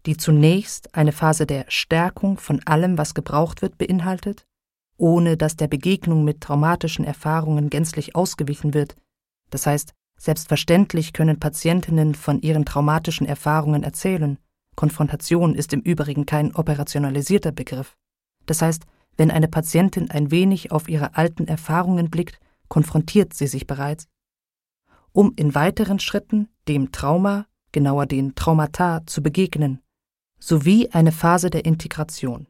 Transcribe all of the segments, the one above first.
die zunächst eine Phase der Stärkung von allem, was gebraucht wird, beinhaltet, ohne dass der Begegnung mit traumatischen Erfahrungen gänzlich ausgewichen wird. Das heißt, selbstverständlich können Patientinnen von ihren traumatischen Erfahrungen erzählen. Konfrontation ist im Übrigen kein operationalisierter Begriff. Das heißt, wenn eine Patientin ein wenig auf ihre alten Erfahrungen blickt, konfrontiert sie sich bereits. Um in weiteren Schritten dem Trauma, genauer den Traumata, zu begegnen, sowie eine Phase der Integration.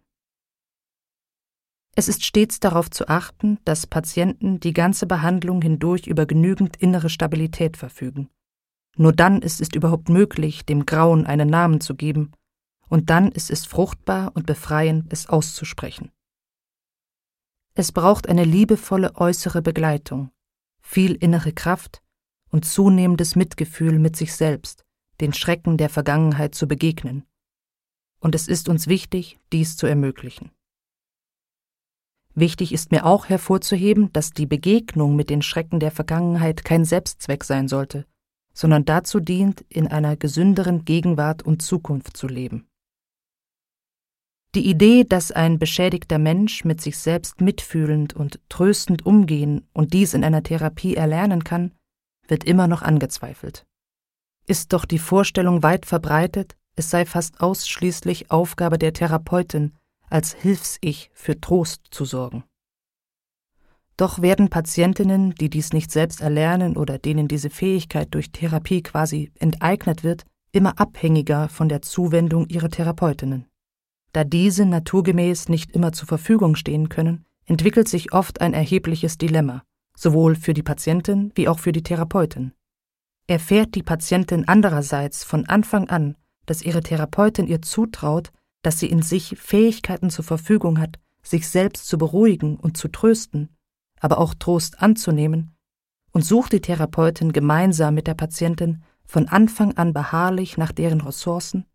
Es ist stets darauf zu achten, dass Patienten die ganze Behandlung hindurch über genügend innere Stabilität verfügen. Nur dann ist es überhaupt möglich, dem Grauen einen Namen zu geben, und dann ist es fruchtbar und befreiend, es auszusprechen. Es braucht eine liebevolle äußere Begleitung, viel innere Kraft und zunehmendes Mitgefühl mit sich selbst, den Schrecken der Vergangenheit zu begegnen. Und es ist uns wichtig, dies zu ermöglichen. Wichtig ist mir auch hervorzuheben, dass die Begegnung mit den Schrecken der Vergangenheit kein Selbstzweck sein sollte, sondern dazu dient, in einer gesünderen Gegenwart und Zukunft zu leben. Die Idee, dass ein beschädigter Mensch mit sich selbst mitfühlend und tröstend umgehen und dies in einer Therapie erlernen kann, wird immer noch angezweifelt. Ist doch die Vorstellung weit verbreitet, es sei fast ausschließlich Aufgabe der Therapeutin, als Hilfs-Ich für Trost zu sorgen. Doch werden Patientinnen, die dies nicht selbst erlernen oder denen diese Fähigkeit durch Therapie quasi enteignet wird, immer abhängiger von der Zuwendung ihrer Therapeutinnen. Da diese naturgemäß nicht immer zur Verfügung stehen können, entwickelt sich oft ein erhebliches Dilemma, sowohl für die Patientin wie auch für die Therapeutin. Erfährt die Patientin andererseits von Anfang an, dass ihre Therapeutin ihr zutraut, dass sie in sich Fähigkeiten zur Verfügung hat, sich selbst zu beruhigen und zu trösten, aber auch Trost anzunehmen, und sucht die Therapeutin gemeinsam mit der Patientin von Anfang an beharrlich nach deren Ressourcen,